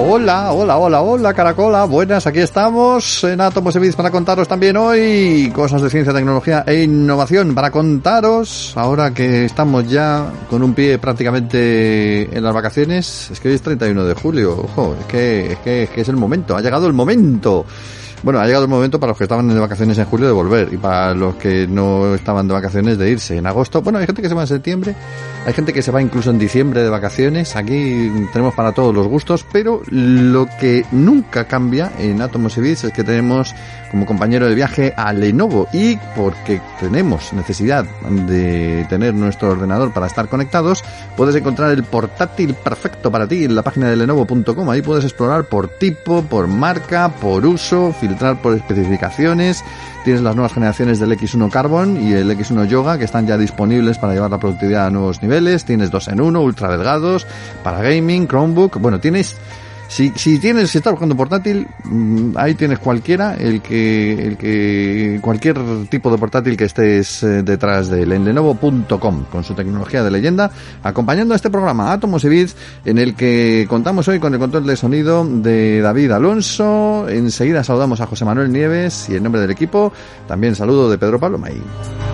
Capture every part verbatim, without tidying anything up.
Hola, hola, hola, hola, Caracola, buenas, aquí estamos en Átomos y Bits para contaros también hoy cosas de ciencia, tecnología e innovación para contaros, ahora que estamos ya con un pie prácticamente en las vacaciones. Es que hoy es treinta y uno de julio, ojo, es que, es que, es que es el momento, ha llegado el momento. Bueno, ha llegado el momento para los que estaban de vacaciones en julio de volver y para los que no estaban de vacaciones de irse en agosto. Bueno, hay gente que se va en septiembre, hay gente que se va incluso en diciembre de vacaciones. Aquí tenemos para todos los gustos, pero lo que nunca cambia en Átomos y Bits es que tenemos como compañero de viaje a Lenovo, y porque tenemos necesidad de tener nuestro ordenador para estar conectados, puedes encontrar el portátil perfecto para ti en la página de lenovo punto com. Ahí puedes explorar por tipo, por marca, por uso, filtrar por especificaciones. Tienes las nuevas generaciones del equis uno Carbon y el equis uno Yoga, que están ya disponibles para llevar la productividad a nuevos niveles. Tienes dos en uno, ultra delgados, para gaming, Chromebook. Bueno, tienes... Si, si tienes, si estás buscando portátil, mmm, ahí tienes cualquiera, el que, el que, cualquier tipo de portátil que estés eh, detrás de él, en lenovo punto com, con su tecnología de leyenda, acompañando a este programa Átomos y Bits, en el que contamos hoy con el control de sonido de David Alonso. Enseguida saludamos a José Manuel Nieves y en nombre del equipo, también saludo de Pedro Pablo May.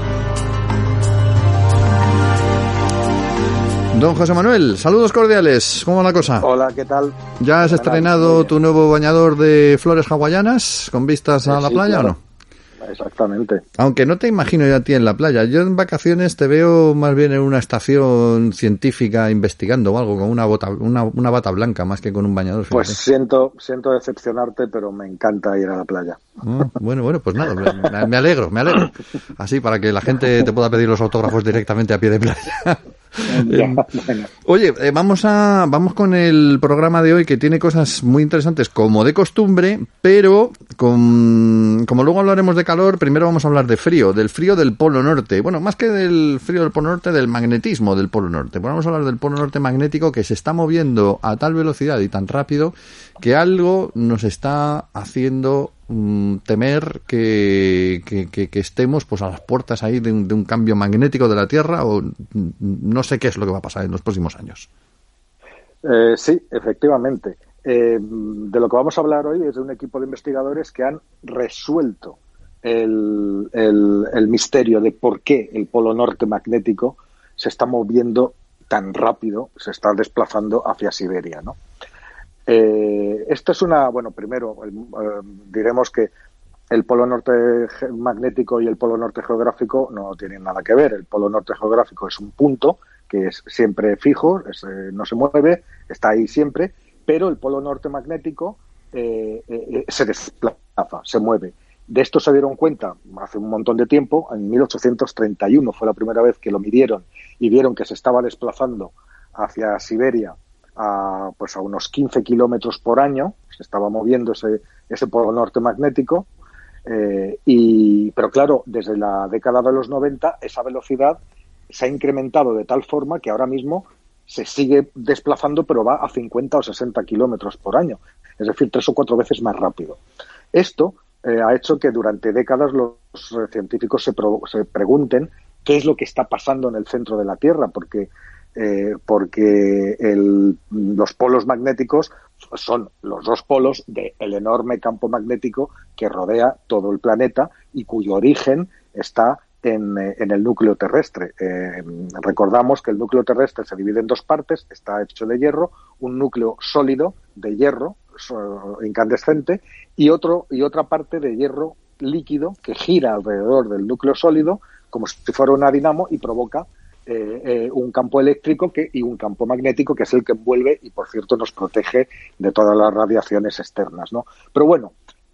Don José Manuel, saludos cordiales, ¿cómo va la cosa? Hola, ¿qué tal? ¿Ya has estrenado tu nuevo bañador de flores hawaianas con vistas a la sí, playa, claro. o no? Exactamente. Aunque no te imagino yo a ti en la playa. Yo en vacaciones te veo más bien en una estación científica investigando o algo, con una bota, una, una bata blanca más que con un bañador. Fíjate. Pues siento, siento decepcionarte, pero me encanta ir a la playa. Oh, bueno, bueno, pues nada, me, me alegro, me alegro. Así, para que la gente te pueda pedir los autógrafos directamente a pie de playa. Ya, bueno. Oye, eh, vamos a vamos con el programa de hoy, que tiene cosas muy interesantes como de costumbre, pero con, como luego hablaremos de calor, primero vamos a hablar de frío, del frío del Polo Norte. Bueno, más que del frío del Polo Norte, del magnetismo del Polo Norte. Bueno, vamos a hablar del Polo Norte magnético, que se está moviendo a tal velocidad y tan rápido que algo nos está haciendo mm, temer que, que, que, que estemos pues a las puertas ahí de un, de un cambio magnético de la Tierra, o mm, no sé qué es lo que va a pasar en los próximos años. Eh, sí, efectivamente. Eh, de lo que vamos a hablar hoy es de un equipo de investigadores que han resuelto el, el, el misterio de por qué el Polo Norte magnético se está moviendo tan rápido, se está desplazando hacia Siberia, ¿no? Eh, esto es una, bueno, primero el, eh, diremos que el polo norte magnético y el polo norte geográfico no tienen nada que ver. El polo norte geográfico es un punto que es siempre fijo, es, eh, no se mueve, está ahí siempre, pero el polo norte magnético eh, eh, se desplaza, se mueve. De esto se dieron cuenta hace un montón de tiempo, en mil ochocientos treinta y uno fue la primera vez que lo midieron y vieron que se estaba desplazando hacia Siberia a, pues a unos quince kilómetros por año, se estaba moviendo ese, ese polo norte magnético, eh, y, pero claro, desde la década de los noventa esa velocidad se ha incrementado de tal forma que ahora mismo se sigue desplazando, pero va a cincuenta o sesenta kilómetros por año, es decir, tres o cuatro veces más rápido. Esto eh, ha hecho que durante décadas los eh, científicos se, pro, se pregunten qué es lo que está pasando en el centro de la Tierra, porque Eh, porque el, los polos magnéticos son los dos polos del enorme campo magnético que rodea todo el planeta y cuyo origen está en, en el núcleo terrestre. Eh, recordamos que el núcleo terrestre se divide en dos partes, está hecho de hierro, un núcleo sólido de hierro so, incandescente y, otro, y otra parte de hierro líquido que gira alrededor del núcleo sólido como si fuera una dinamo y provoca Eh, eh, un campo eléctrico que, y un campo magnético que es el que envuelve y, por cierto, nos protege de todas las radiaciones externas, ¿no? Pero bueno,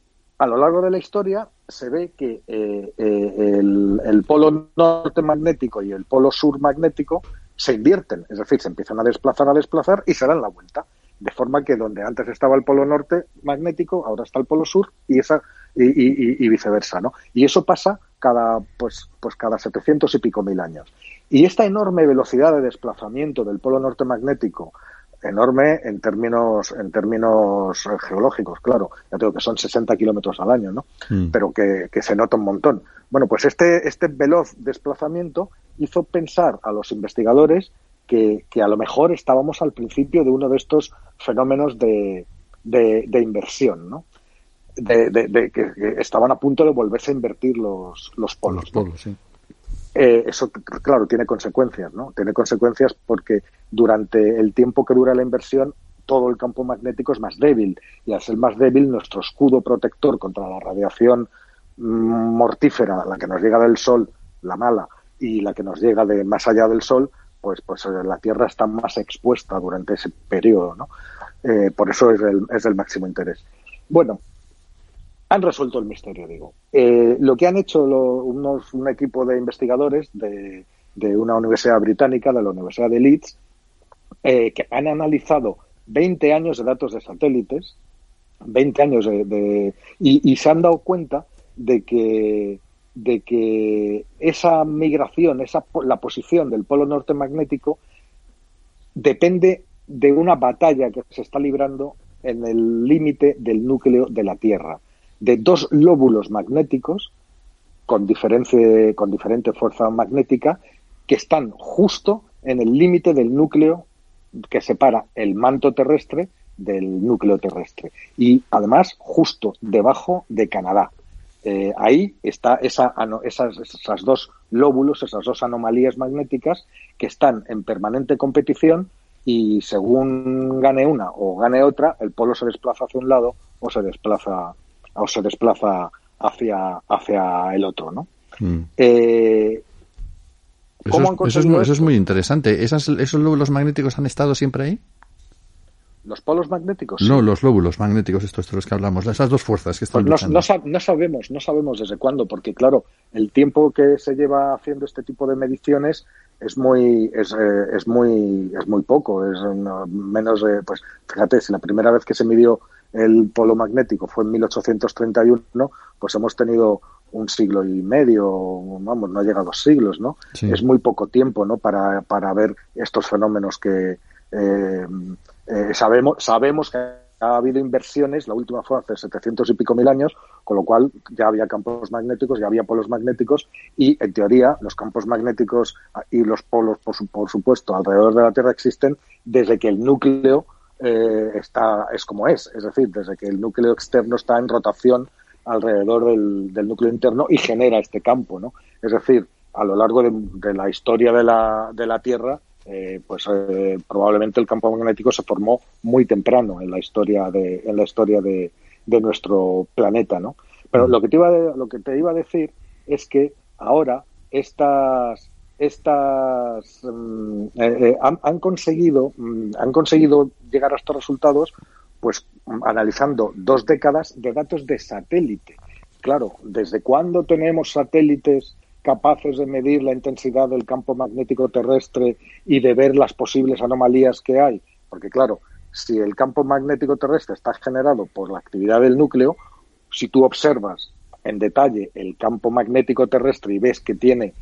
a lo largo de la historia se ve que eh, eh, el, el polo norte magnético y el polo sur magnético se invierten, es decir, se empiezan a desplazar, a desplazar y se dan la vuelta, de forma que donde antes estaba el polo norte magnético, ahora está el polo sur y esa y, y, y viceversa, ¿no? Y eso pasa cada pues pues cada setecientos y pico mil años. Y esta enorme velocidad de desplazamiento del polo norte magnético, enorme en términos en términos geológicos, claro, ya tengo que son sesenta kilómetros al año, ¿no? Mm. Pero que, que se nota un montón. Bueno, pues este este veloz desplazamiento hizo pensar a los investigadores que, que a lo mejor estábamos al principio de uno de estos fenómenos de de, de inversión, ¿no? De, de, de que, que estaban a punto de volverse a invertir los, los polos. Los polos, ¿no? Sí. Eh, eso, claro, tiene consecuencias, ¿no? Tiene consecuencias porque durante el tiempo que dura la inversión, todo el campo magnético es más débil. Y al ser más débil, nuestro escudo protector contra la radiación mmm, mortífera, la que nos llega del Sol, la mala, y la que nos llega de más allá del Sol, pues, pues la Tierra está más expuesta durante ese periodo, ¿no? Eh, por eso es el, es el máximo interés. Bueno, han resuelto el misterio, digo. Eh, lo que han hecho lo, unos, un equipo de investigadores de, de una universidad británica, de la Universidad de Leeds, eh, que han analizado veinte años de datos de satélites, veinte años de, de y, y se han dado cuenta de que de que esa migración, esa la posición del polo norte magnético depende de una batalla que se está librando en el límite del núcleo de la Tierra, de dos lóbulos magnéticos con diferente, con diferente fuerza magnética que están justo en el límite del núcleo que separa el manto terrestre del núcleo terrestre y además justo debajo de Canadá. Eh, ahí está esa, esas, esas dos lóbulos, esas dos anomalías magnéticas que están en permanente competición y según gane una o gane otra, el polo se desplaza hacia un lado o se desplaza o se desplaza hacia, hacia el otro, ¿no? Mm. Eh, ¿Cómo han conseguido eso, es muy, eso es muy interesante. ¿Esas, ¿Esos lóbulos magnéticos han estado siempre ahí? ¿Los polos magnéticos? No, sí. Los lóbulos magnéticos, estos de los que hablamos, esas dos fuerzas que están pues no, no, no sabemos, no sabemos desde cuándo, porque claro, el tiempo que se lleva haciendo este tipo de mediciones es muy, es, eh, es muy, es muy poco, es no, menos de, pues, fíjate, si la primera vez que se midió el polo magnético fue en mil ochocientos treinta y uno, pues hemos tenido un siglo y medio, vamos, no ha llegado a dos siglos, ¿no? Sí. Es muy poco tiempo, ¿no? Para, para ver estos fenómenos que eh, eh, sabemos, sabemos que ha habido inversiones, la última fue hace setecientos y pico mil años, con lo cual ya había campos magnéticos, ya había polos magnéticos y, en teoría, los campos magnéticos y los polos, por, su, por supuesto, alrededor de la Tierra existen desde que el núcleo eh, está es como es, es decir, desde que el núcleo externo está en rotación alrededor del, del núcleo interno y genera este campo, ¿no? Es decir, a lo largo de, de la historia de la, de la Tierra, eh, pues eh, probablemente el campo magnético se formó muy temprano en la historia de en la historia de, de nuestro planeta, ¿no? Pero lo que te iba a, lo que te iba a decir es que ahora estas estas um, eh, eh, han, han conseguido um, han conseguido llegar a estos resultados, pues analizando dos décadas de datos de satélite. Claro, ¿desde cuándo tenemos satélites capaces de medir la intensidad del campo magnético terrestre y de ver las posibles anomalías que hay? Porque claro, si el campo magnético terrestre está generado por la actividad del núcleo, si tú observas en detalle el campo magnético terrestre y ves que tiene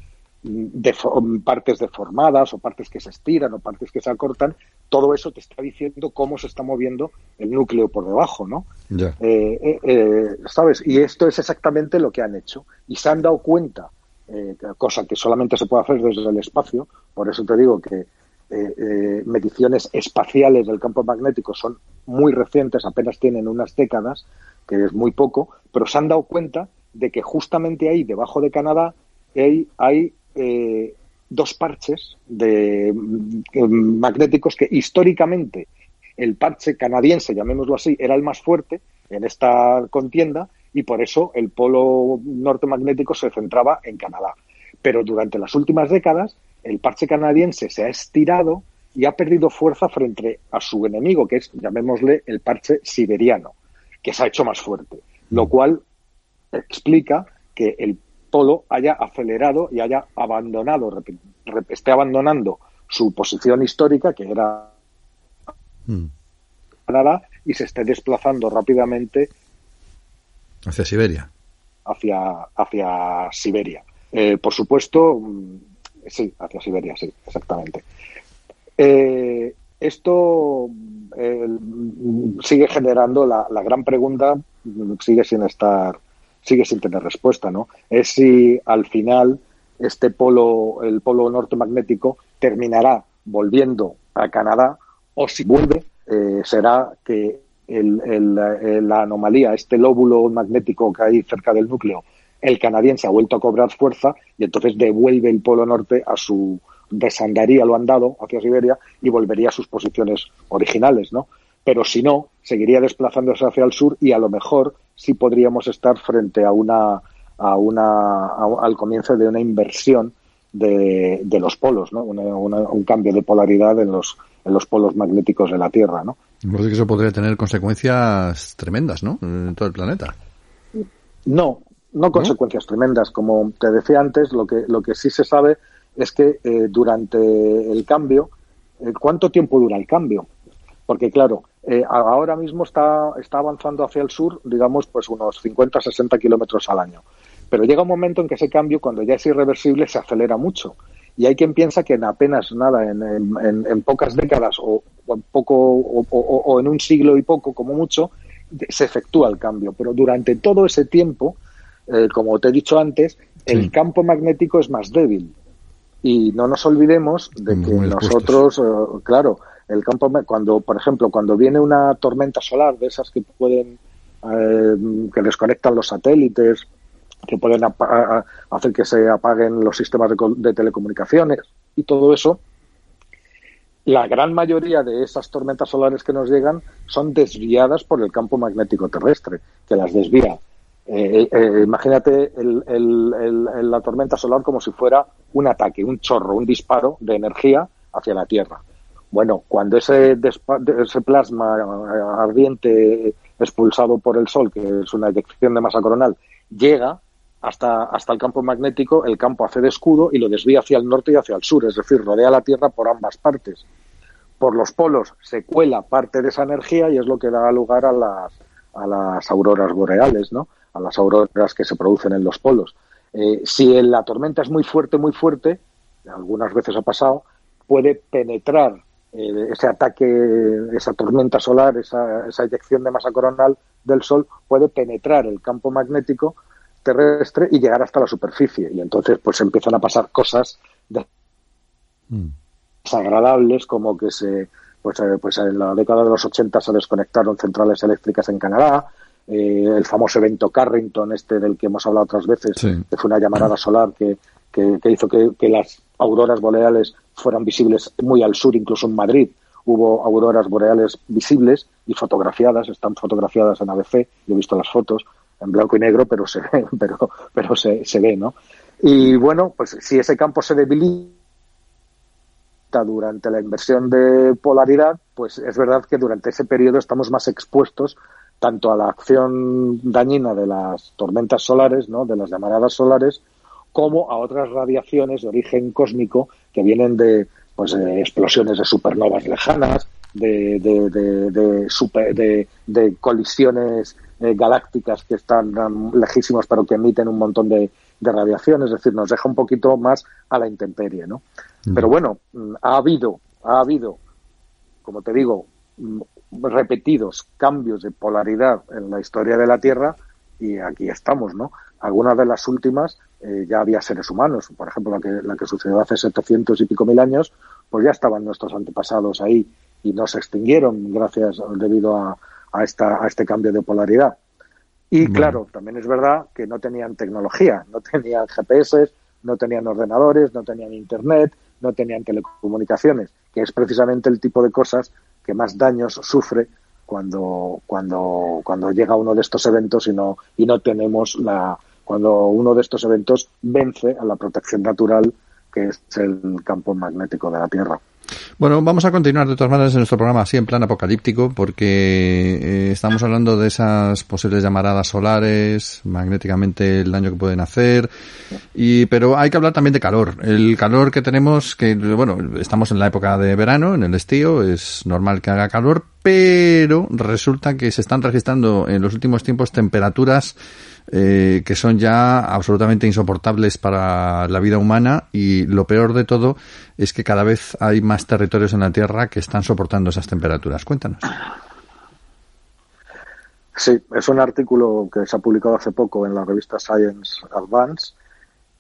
de partes deformadas o partes que se estiran o partes que se acortan, todo eso te está diciendo cómo se está moviendo el núcleo por debajo, ¿no? Yeah. Eh, eh, eh, ¿sabes? Y esto es exactamente lo que han hecho y se han dado cuenta, eh, cosa que solamente se puede hacer desde el espacio, por eso te digo que eh, eh, mediciones espaciales del campo magnético son muy recientes, apenas tienen unas décadas, que es muy poco, pero se han dado cuenta de que justamente ahí, debajo de Canadá, hay, hay Eh, dos parches de eh, magnéticos que históricamente el parche canadiense, llamémoslo así, era el más fuerte en esta contienda y por eso el polo norte magnético se centraba en Canadá. Pero durante las últimas décadas el parche canadiense se ha estirado y ha perdido fuerza frente a su enemigo, que es, llamémosle, el parche siberiano, que se ha hecho más fuerte, lo cual explica que el polo haya acelerado y haya abandonado, rep, rep, esté abandonando su posición histórica, que era mm. Canadá, y se esté desplazando rápidamente hacia Siberia. Hacia, hacia Siberia. Eh, por supuesto, sí, hacia Siberia, sí, exactamente. Eh, esto eh, sigue generando la, la gran pregunta, sigue sin estar sigue sin tener respuesta, ¿no? Es si al final este polo, el polo norte magnético, terminará volviendo a Canadá o si vuelve, eh, será que el, el, el, la anomalía, este lóbulo magnético que hay cerca del núcleo, el canadiense ha vuelto a cobrar fuerza y entonces devuelve el polo norte a su, desandaría lo andado hacia Siberia y volvería a sus posiciones originales, ¿no? Pero si no, seguiría desplazándose hacia el sur y a lo mejor sí podríamos estar frente a una, a una, a, al comienzo de una inversión de, de los polos, ¿no? Una, una, un cambio de polaridad en los, en los polos magnéticos de la Tierra, ¿no? Pues que eso podría tener consecuencias tremendas, ¿no? En todo el planeta. No, no consecuencias ¿No? tremendas. Como te decía antes, lo que, lo que sí se sabe es que eh, durante el cambio, eh, ¿cuánto tiempo dura el cambio? Porque claro, eh, ahora mismo está, está avanzando hacia el sur, digamos, pues unos cincuenta a sesenta kilómetros al año. Pero llega un momento en que ese cambio, cuando ya es irreversible, se acelera mucho. Y hay quien piensa que en apenas nada, en, en, en pocas décadas o, o en poco o, o, o en un siglo y poco, como mucho, se efectúa el cambio. Pero durante todo ese tiempo, eh, como te he dicho antes, el sí. campo magnético es más débil. Y no nos olvidemos de que Muy nosotros, eh, claro, el campo, cuando, por ejemplo, cuando viene una tormenta solar de esas que pueden, eh, que desconectan los satélites, que pueden ap- a, hacer que se apaguen los sistemas de, de telecomunicaciones y todo eso, la gran mayoría de esas tormentas solares que nos llegan son desviadas por el campo magnético terrestre, que las desvía. Eh, eh, imagínate el, el, el, el, la tormenta solar como si fuera un ataque, un chorro, un disparo de energía hacia la Tierra. Bueno, cuando ese, despa- ese plasma ardiente expulsado por el Sol, que es una eyección de masa coronal, llega hasta, hasta el campo magnético, el campo hace de escudo y lo desvía hacia el norte y hacia el sur, es decir, rodea la Tierra por ambas partes. Por los polos se cuela parte de esa energía y es lo que da lugar a las, a las auroras boreales, ¿no? A las auroras que se producen en los polos. Eh, si la tormenta es muy fuerte, muy fuerte, algunas veces ha pasado, puede penetrar eh, ese ataque, esa tormenta solar, esa, esa eyección de masa coronal del Sol, puede penetrar el campo magnético terrestre y llegar hasta la superficie. Y entonces pues empiezan a pasar cosas desagradables, como que se pues, eh, pues en la década de los ochenta se desconectaron centrales eléctricas en Canadá. Eh, el famoso evento Carrington, este del que hemos hablado otras veces, sí. que fue una llamarada solar que, que, que hizo que, que las auroras boreales fueran visibles muy al sur, incluso en Madrid hubo auroras boreales visibles y fotografiadas, están fotografiadas en A B C, yo he visto las fotos en blanco y negro, pero se ve, pero, pero se, se ve, ¿no? Y bueno, pues si ese campo se debilita durante la inversión de polaridad, pues es verdad que durante ese periodo estamos más expuestos tanto a la acción dañina de las tormentas solares, ¿no? De las llamaradas solares, como a otras radiaciones de origen cósmico que vienen de, pues, de explosiones de supernovas lejanas, de, de, de, de, super, de, de colisiones eh, galácticas que están um, lejísimas pero que emiten un montón de, de radiación, es decir, nos deja un poquito más a la intemperie, ¿no? Mm. Pero bueno, ha habido, ha habido, como te digo, repetidos cambios de polaridad en la historia de la Tierra y aquí estamos, ¿no? Algunas de las últimas eh, ya había seres humanos, por ejemplo la que, la que sucedió hace setecientos y pico mil años, pues ya estaban nuestros antepasados ahí y no se extinguieron gracias debido a, a, esta, a este cambio de polaridad. Y bueno, claro, también es verdad que no tenían tecnología, no tenían G P S, no tenían ordenadores, no tenían internet, no tenían telecomunicaciones, que es precisamente el tipo de cosas que más daños sufre cuando cuando cuando llega uno de estos eventos y no y no tenemos la cuando uno de estos eventos vence a la protección natural que es el campo magnético de la Tierra. Bueno, vamos a continuar de todas maneras en nuestro programa así en plan apocalíptico porque eh, estamos hablando de esas posibles llamaradas solares, magnéticamente el daño que pueden hacer, y pero hay que hablar también de calor. El calor que tenemos, que bueno, estamos en la época de verano, en el estío, es normal que haga calor, pero resulta que se están registrando en los últimos tiempos temperaturas Eh, que son ya absolutamente insoportables para la vida humana y lo peor de todo es que cada vez hay más territorios en la Tierra que están soportando esas temperaturas. Cuéntanos. Sí, es un artículo que se ha publicado hace poco en la revista Science Advance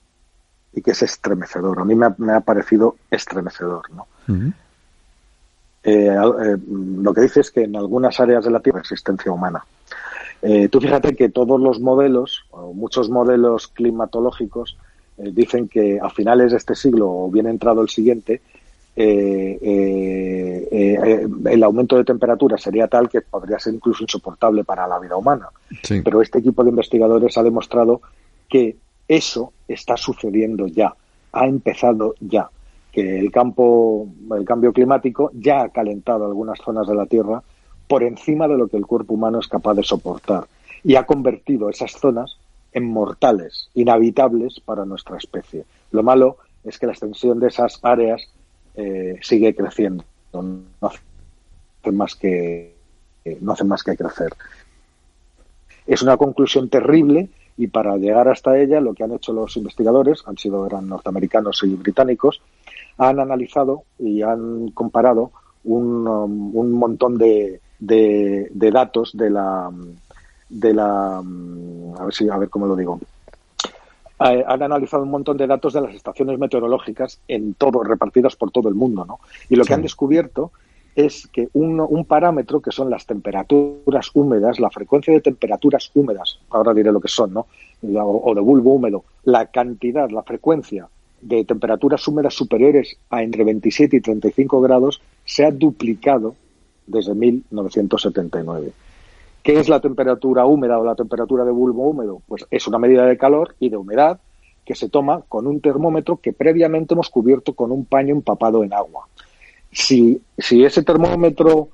y que es estremecedor. A mí me ha, me ha parecido estremecedor, ¿no? Uh-huh. Eh, eh, lo que dice es que en algunas áreas de la Tierra hay existencia humana. Eh, tú fíjate que todos los modelos, o muchos modelos climatológicos, eh, dicen que a finales de este siglo o bien entrado el siguiente, eh, eh, eh, el aumento de temperatura sería tal que podría ser incluso insoportable para la vida humana. Sí. Pero este equipo de investigadores ha demostrado que eso está sucediendo ya, ha empezado ya, que el campo, el cambio climático ya ha calentado algunas zonas de la Tierra por encima de lo que el cuerpo humano es capaz de soportar y ha convertido esas zonas en mortales, inhabitables para nuestra especie. Lo malo es que la extensión de esas áreas eh, sigue creciendo, no hace más que no hace más que crecer. Es una conclusión terrible y para llegar hasta ella lo que han hecho los investigadores, han sido eran norteamericanos y británicos, han analizado y han comparado un, um, un montón de, de, de datos de la de la a ver si a ver cómo lo digo eh, han analizado un montón de datos de las estaciones meteorológicas en todo repartidas por todo el mundo, ¿no? Y lo sí. que han descubierto es que un, un parámetro que son las temperaturas húmedas, la frecuencia de temperaturas húmedas, ahora diré lo que son, ¿no? O, o de bulbo húmedo, la cantidad, la frecuencia de temperaturas húmedas superiores a entre veintisiete y treinta y cinco grados se ha duplicado desde mil novecientos setenta y nueve. ¿Qué es la temperatura húmeda o la temperatura de bulbo húmedo? Pues es una medida de calor y de humedad que se toma con un termómetro que previamente hemos cubierto con un paño empapado en agua. Si, si ese termómetro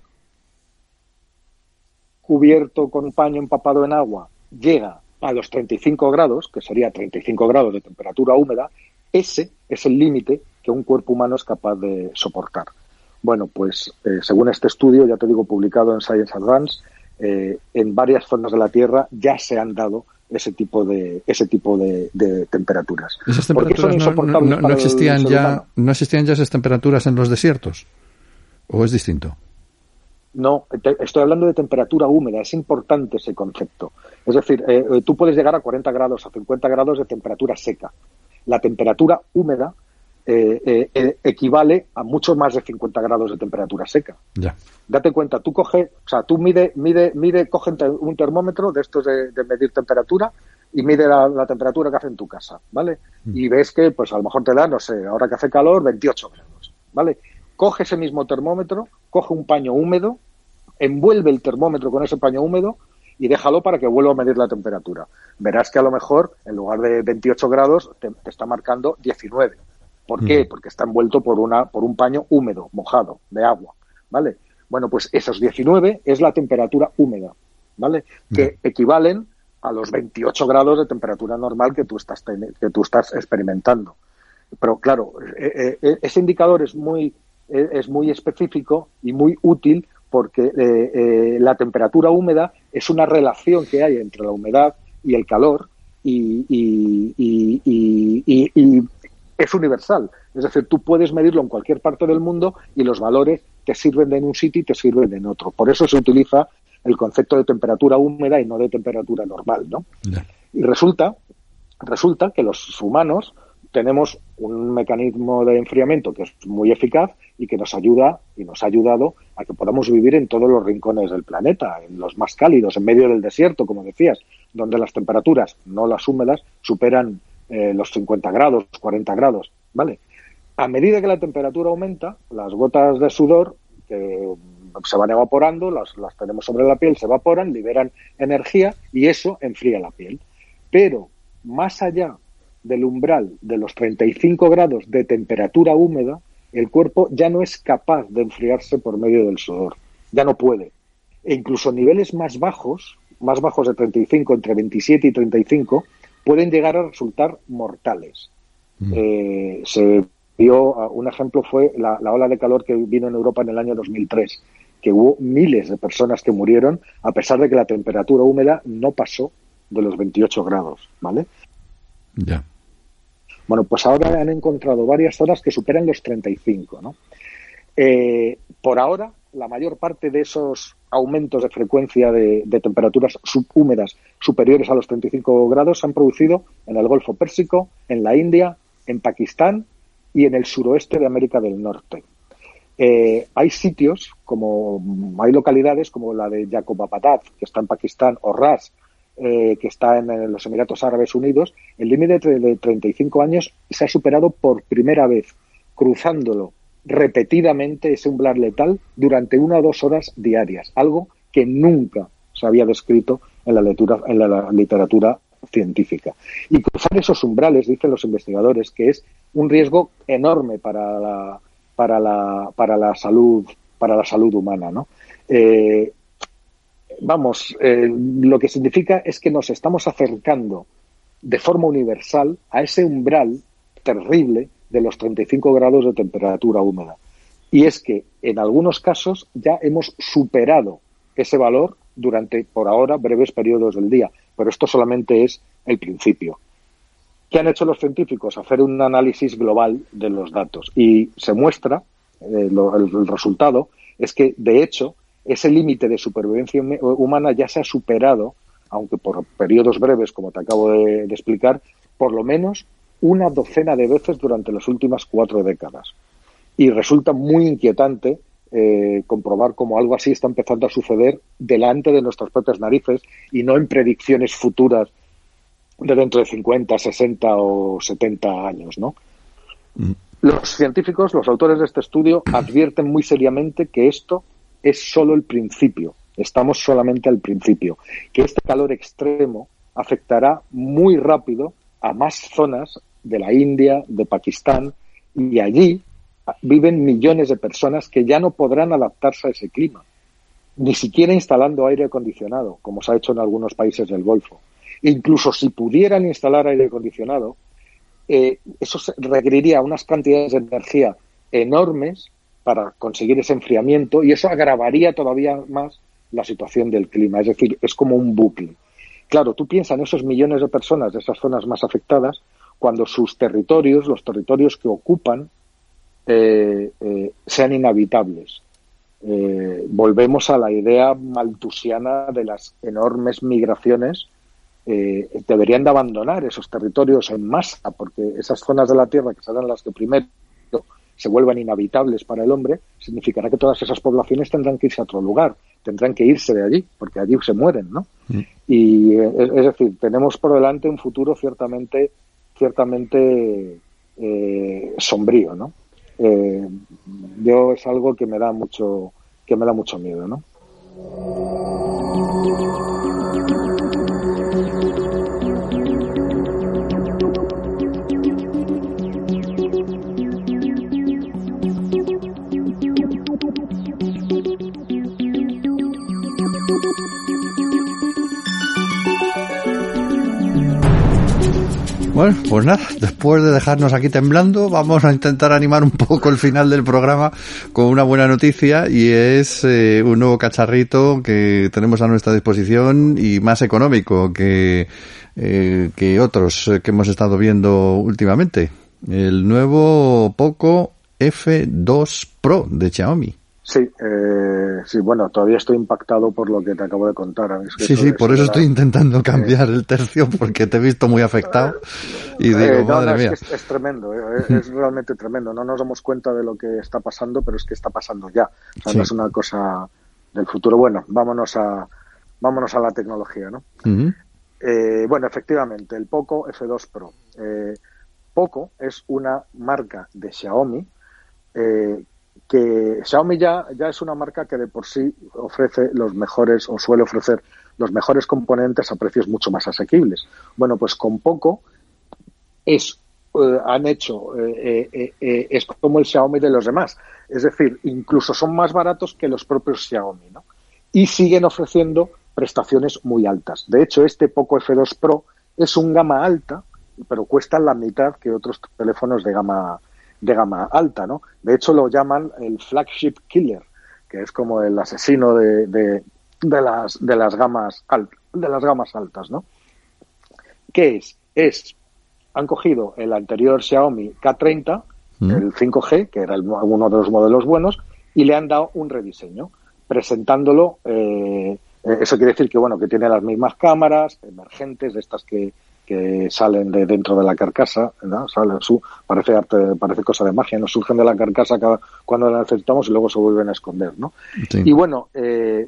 cubierto con un paño empapado en agua llega a los treinta y cinco grados, que sería treinta y cinco grados de temperatura húmeda, ese es el límite que un cuerpo humano es capaz de soportar. Bueno, pues eh, según este estudio, ya te digo, publicado en Science Advance, eh, en varias zonas de la Tierra ya se han dado ese tipo de ese tipo de, de temperaturas. ¿Esas temperaturas no, no, no, no existían ya no existían ya esas temperaturas en los desiertos? ¿O es distinto? No, te, estoy hablando de temperatura húmeda, es importante ese concepto. Es decir, eh, tú puedes llegar a cuarenta grados, a cincuenta grados de temperatura seca. La temperatura húmeda eh, eh, eh, equivale a mucho más de cincuenta grados de temperatura seca. Ya. Date cuenta, tú coge, o sea, tú mide, mide, mide, coge un termómetro de estos de, de medir temperatura y mide la, la temperatura que hace en tu casa, ¿vale? Mm. Y ves que, pues a lo mejor te da, no sé, ahora que hace calor, veintiocho grados, ¿vale? Coge ese mismo termómetro, coge un paño húmedo, envuelve el termómetro con ese paño húmedo y déjalo para que vuelva a medir la temperatura. Verás que a lo mejor, en lugar de veintiocho grados, te, te está marcando diecinueve. ¿Por mm. qué? Porque está envuelto por una por un paño húmedo, mojado, de agua, ¿vale? Bueno, pues esos diecinueve es la temperatura húmeda, ¿vale? Mm. Que equivalen a los veintiocho grados de temperatura normal que tú estás, que tú estás experimentando. Pero claro, eh, eh, ese indicador es muy, eh, es muy específico y muy útil porque eh, eh, la temperatura húmeda es una relación que hay entre la humedad y el calor y, y, y, y, y, y es universal. Es decir, tú puedes medirlo en cualquier parte del mundo y los valores te sirven en un sitio y te sirven en otro. Por eso se utiliza el concepto de temperatura húmeda y no de temperatura normal, ¿no? Yeah. Y resulta, resulta que los humanos tenemos un mecanismo de enfriamiento que es muy eficaz y que nos ayuda y nos ha ayudado a que podamos vivir en todos los rincones del planeta, en los más cálidos, en medio del desierto, como decías, donde las temperaturas, no las húmedas, superan eh, los cincuenta grados, cuarenta grados, ¿vale? A medida que la temperatura aumenta, las gotas de sudor que se van evaporando, las, las tenemos sobre la piel, se evaporan, liberan energía y eso enfría la piel. Pero más allá del umbral de los treinta y cinco grados de temperatura húmeda, el cuerpo ya no es capaz de enfriarse por medio del sudor. Ya no puede. E incluso niveles más bajos, más bajos de treinta y cinco, entre veintisiete y treinta y cinco, pueden llegar a resultar mortales. Mm. Eh, se vio, un ejemplo fue la, la ola de calor que vino en Europa en el año dos mil tres, que hubo miles de personas que murieron a pesar de que la temperatura húmeda no pasó de los veintiocho grados, ¿vale? Ya. Yeah. Bueno, pues ahora han encontrado varias zonas que superan los treinta y cinco, ¿no? Eh, por ahora, la mayor parte de esos aumentos de frecuencia de, de temperaturas subhúmedas superiores a los treinta y cinco grados se han producido en el Golfo Pérsico, en la India, en Pakistán y en el suroeste de América del Norte. Eh, hay sitios, como hay localidades como la de Jacobabad, que está en Pakistán, o Ras, eh, que está en, en los Emiratos Árabes Unidos. El límite de treinta y cinco años se ha superado por primera vez, cruzándolo repetidamente ese umbral letal durante una o dos horas diarias, algo que nunca se había descrito en la literatura, en la literatura científica. Y cruzar esos umbrales, dicen los investigadores, que es un riesgo enorme para la para la para la salud para la salud humana, ¿no? Eh, vamos, eh, lo que significa es que nos estamos acercando de forma universal a ese umbral terrible de los treinta y cinco grados de temperatura húmeda. Y es que en algunos casos ya hemos superado ese valor durante, por ahora, breves periodos del día. Pero esto solamente es el principio. ¿Qué han hecho los científicos? Hacer un análisis global de los datos. Y se muestra, eh, lo, el, el resultado, es que, de hecho, ese límite de supervivencia humana ya se ha superado, aunque por periodos breves, como te acabo de, de explicar, por lo menos una docena de veces durante las últimas cuatro décadas. Y resulta muy inquietante eh, comprobar cómo algo así está empezando a suceder delante de nuestras propias narices y no en predicciones futuras de dentro de cincuenta, sesenta o setenta años, ¿no? Mm. Los científicos, los autores de este estudio, advierten muy seriamente que esto es solo el principio. Estamos solamente al principio. Que este calor extremo afectará muy rápido a más zonas de la India, de Pakistán, y allí viven millones de personas que ya no podrán adaptarse a ese clima, ni siquiera instalando aire acondicionado, como se ha hecho en algunos países del Golfo. E incluso si pudieran instalar aire acondicionado, eh, eso requeriría unas cantidades de energía enormes para conseguir ese enfriamiento, y eso agravaría todavía más la situación del clima. Es decir, es como un bucle. Claro, tú piensas en esos millones de personas de esas zonas más afectadas, cuando sus territorios, los territorios que ocupan, eh, eh, sean inhabitables. Eh, volvemos a la idea malthusiana de las enormes migraciones. Eh, deberían de abandonar esos territorios en masa, porque esas zonas de la Tierra, que serán las que primero se vuelvan inhabitables para el hombre, significará que todas esas poblaciones tendrán que irse a otro lugar, tendrán que irse de allí, porque allí se mueren, ¿no? Mm. Y es, es decir, tenemos por delante un futuro ciertamente, ciertamente eh, sombrío, ¿no? Eh, yo es algo que me da mucho, que me da mucho miedo, ¿no? Bueno, pues nada, después de dejarnos aquí temblando, vamos a intentar animar un poco el final del programa con una buena noticia, y es eh, un nuevo cacharrito que tenemos a nuestra disposición y más económico que, eh, que otros que hemos estado viendo últimamente. El nuevo Poco F dos Pro de Xiaomi. Sí, eh, sí, bueno, todavía estoy impactado por lo que te acabo de contar. Es que sí, eso, sí, por eso era, estoy intentando cambiar eh, el tercio, porque te he visto muy afectado y digo, eh, no, madre no, mía. Es, que es, es tremendo, eh, es realmente tremendo. No nos damos cuenta de lo que está pasando, pero es que está pasando ya. O sea, sí. No es una cosa del futuro. Bueno, vámonos a vámonos a la tecnología, ¿no? Uh-huh. Eh, bueno, efectivamente, el Poco F dos Pro. Eh, Poco es una marca de Xiaomi, eh, que Xiaomi ya, ya es una marca que de por sí ofrece los mejores, o suele ofrecer los mejores componentes a precios mucho más asequibles. Bueno, pues con Poco es, eh, han hecho, eh, eh, eh, es como el Xiaomi de los demás. Es decir, incluso son más baratos que los propios Xiaomi, ¿no? Y siguen ofreciendo prestaciones muy altas. De hecho, este Poco F dos Pro es un gama alta, pero cuesta la mitad que otros teléfonos de gama de gama alta, ¿no? De hecho, lo llaman el flagship killer, que es como el asesino de, de, de las de las gamas alt, de las gamas altas, ¿no? ¿Qué es? Es han cogido el anterior Xiaomi K treinta, ¿Mm? el cinco G, que era el, uno de los modelos buenos, y le han dado un rediseño, presentándolo. Eh, eso quiere decir que bueno, que tiene las mismas cámaras emergentes, de estas que que salen de dentro de la carcasa, ¿no? Salen su, parece arte, parece cosa de magia, nos surgen de la carcasa cada, cuando la necesitamos y luego se vuelven a esconder, ¿no? Sí. Y bueno, eh,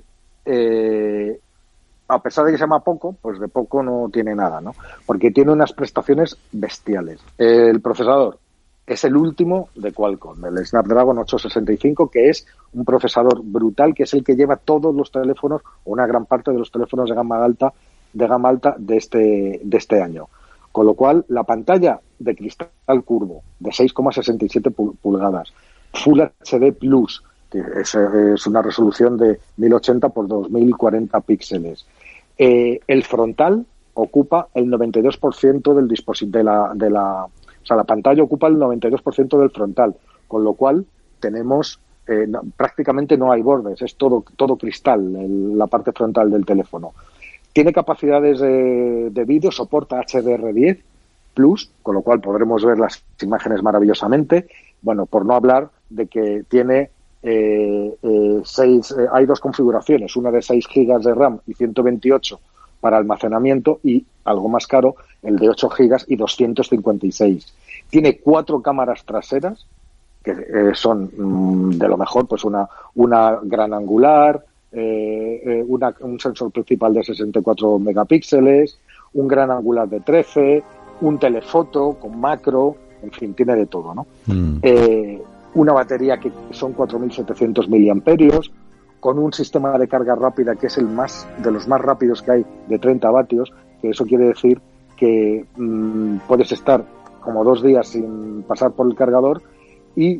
eh, a pesar de que se llama poco, pues de poco no tiene nada, ¿no? Porque tiene unas prestaciones bestiales. El procesador es el último de Qualcomm, el Snapdragon ochocientos sesenta y cinco, que es un procesador brutal, que es el que lleva todos los teléfonos, o una gran parte de los teléfonos de gama alta, de gama alta de este, de este año. Con lo cual, la pantalla de cristal curvo de seis coma sesenta y siete pulgadas, Full H D Plus, que es, es una resolución de mil ochenta por dos mil cuarenta píxeles. Eh, el frontal ocupa el noventa y dos por ciento del dispositivo de la, de la, o sea, la pantalla ocupa el noventa y dos por ciento del frontal, con lo cual tenemos eh, no, prácticamente no hay bordes, es todo todo cristal el, la parte frontal del teléfono. Tiene capacidades de, de vídeo, soporta H D R diez Plus, con lo cual podremos ver las imágenes maravillosamente. Bueno, por no hablar de que tiene eh, eh, seis, eh, hay dos configuraciones, una de seis gigas de RAM y ciento veintiocho para almacenamiento, y algo más caro, el de ocho gigas y doscientos cincuenta y seis. Tiene cuatro cámaras traseras, que eh, son mmm, de lo mejor, pues una, una gran angular, eh, eh, una, un sensor principal de sesenta y cuatro megapíxeles, un gran angular de trece, un telefoto con macro, en fin, tiene de todo, ¿no? Mm. Eh, una batería que son cuatro mil setecientos miliamperios, con un sistema de carga rápida que es el más de los más rápidos que hay, de treinta vatios, que eso quiere decir que mmm, puedes estar como dos días sin pasar por el cargador y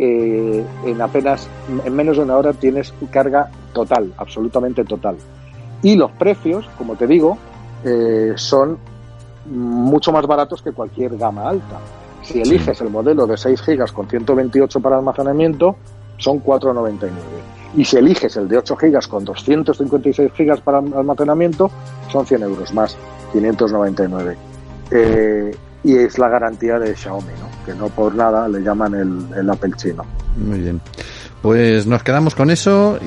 eh, en apenas, en menos de una hora tienes carga total, absolutamente total. Y los precios, como te digo, eh, son mucho más baratos que cualquier gama alta. Si eliges sí. el modelo de seis gigas con ciento veintiocho para almacenamiento, son cuatro noventa y nueve. Y si eliges el de ocho gigas con doscientos cincuenta y seis gigas para almacenamiento, son cien euros más, quinientos noventa y nueve. Eh, y es la garantía de Xiaomi, ¿no? Que no por nada le llaman el, el Apple chino. Muy bien. Pues nos quedamos con eso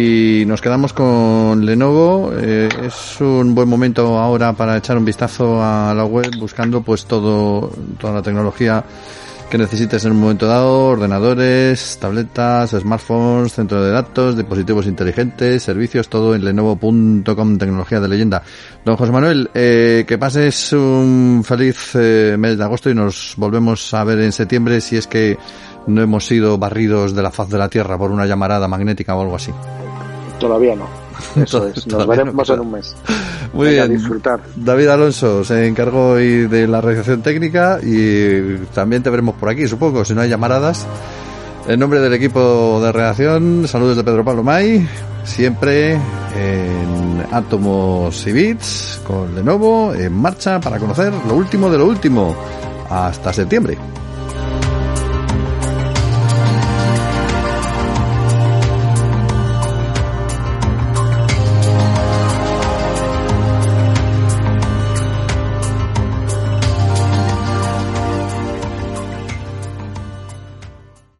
y nos quedamos con Lenovo. Eh, es un buen momento ahora para echar un vistazo a la web buscando pues todo toda la tecnología que necesites en un momento dado, ordenadores, tabletas, smartphones, centro de datos, dispositivos inteligentes, servicios, todo en lenovo punto com, tecnología de leyenda. Don José Manuel, eh, que pases un feliz eh, mes de agosto y nos volvemos a ver en septiembre si es que no hemos sido barridos de la faz de la Tierra por una llamarada magnética o algo así. Todavía no. Eso es. Nos veremos no, en un mes. Muy Venga, bien. A disfrutar. David Alonso se encargó hoy de la realización técnica y también te veremos por aquí, supongo, si no hay llamaradas. En nombre del equipo de redacción, saludos de Pedro Pablo May, siempre en Átomos y Bits, con Lenovo en marcha para conocer lo último de lo último. Hasta septiembre.